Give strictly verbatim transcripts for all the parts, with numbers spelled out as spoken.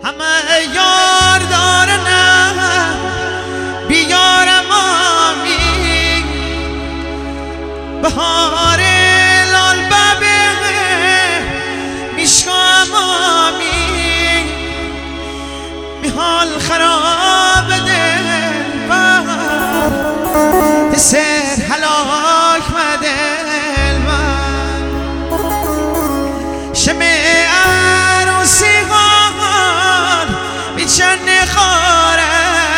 همه یار دارن بیارم آمی بهار لال ببه میشکم آمی میحال خراب دل من سر هلاک مدل من شمه عروسی چند خاره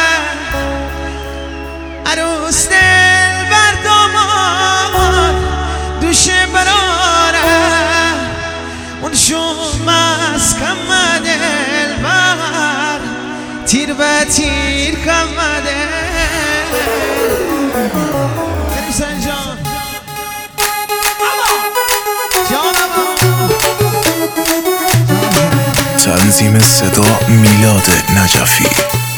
عروس دل بر داماد دوش براره اون شوم از کم دل بر تیر به تیر کم دل بریم سن جان تنظیم صدا میلاد نجفی.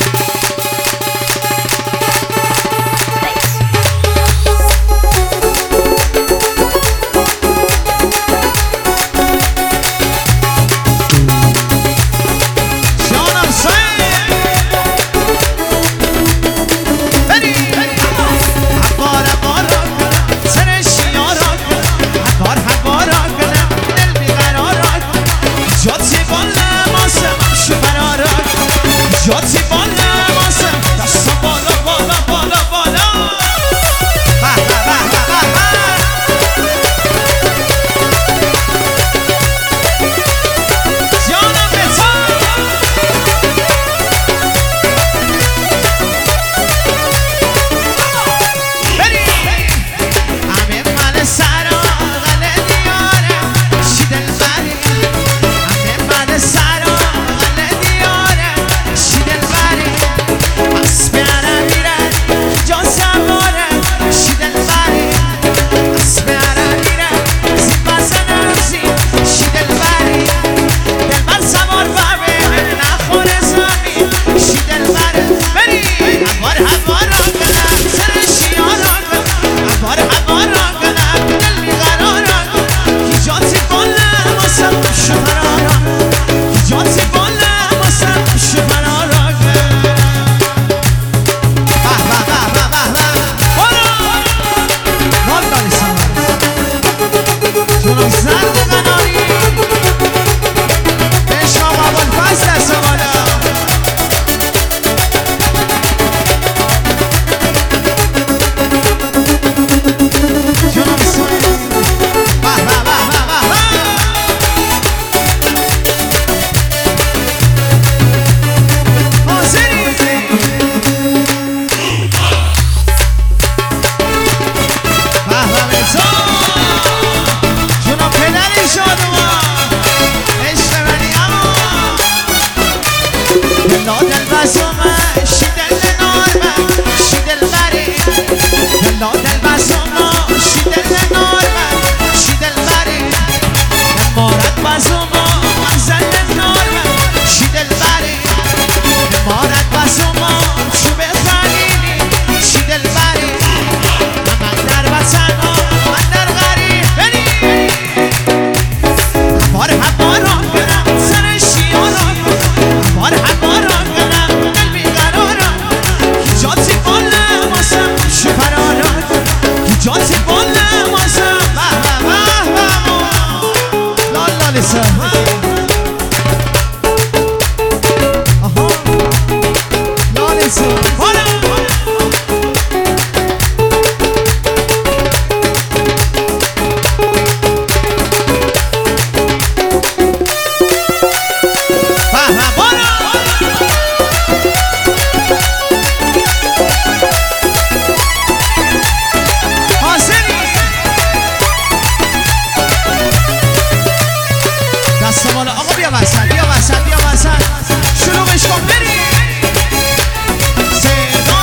جاتی بالا واسه دستا بالا بالا بالا بالا به به به به به جانم بتا بریم همه من سرا غله دیاره شیدل بری همه من سرا غله دیاره شیدل بری اسب عربیره جا سواره شیدل بری اسب عربیره زیب بزنم زیب شیدل بری دل بر سوار بره نخوره زمین شیدل بره بری هوار هوار را کنم سر شیار را کنم هوار هوار را کنم دل بیقرار را کنم کی جاتی بالا واسم شمرا را کی جاتی بالا واسم شمرا را کنم به به به به به به برو نال داری سمر جونم زرد قناری عشق ابوالفضل دست بالا جونم سوی به به به به به به حاضری به به بتا جونم پدری شادمان عشق منی اما دلا دل بزومه شیدل نارمه شیدل بری دلا دل بزومه شیدل نارمه شیدل بری نمارت بزومه منزل نارمه شیدل بری نمارت بزومه چوب خلیلی شیدل بری من در وطن من در غریب بری هوار هوار را کنم سر شیار را کنم هوار هوار را کنم دل بیقرار را کی جاتی بالا واسم شپرا را کی جاتی بالا واسم به به به به لال لال سم آها لال سم دست بالا آقا بیا وسط بیا وسط بیا وسط شروعش کن بری صدا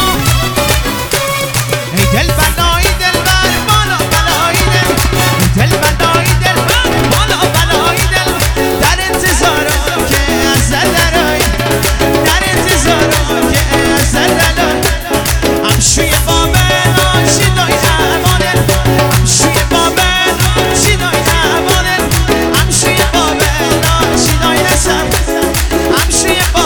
ای دل بلایی دل بر بالا بلایی دل ای دل بلایی دل بر بالا بلایی دل در انتظارم که از درای در انتظارم که از درای همشوی بابل شیدای نمانه همشوی بابل شیدای نمانه همشوی بابل شیدای نسم همشوی بابل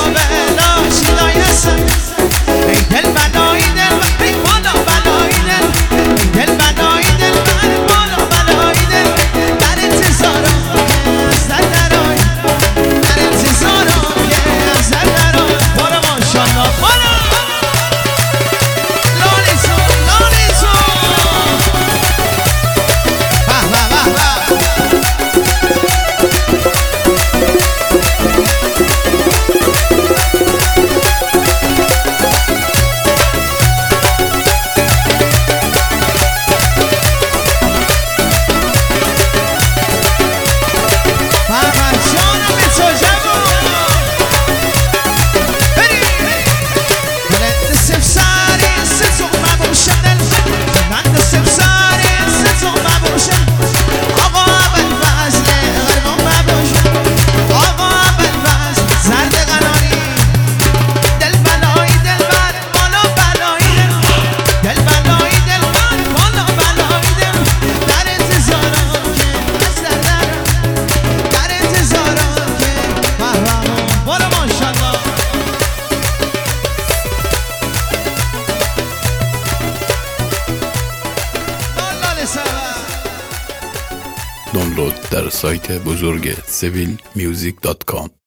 دانلود در سایت بزرگ سیویل میوزیک دات کام.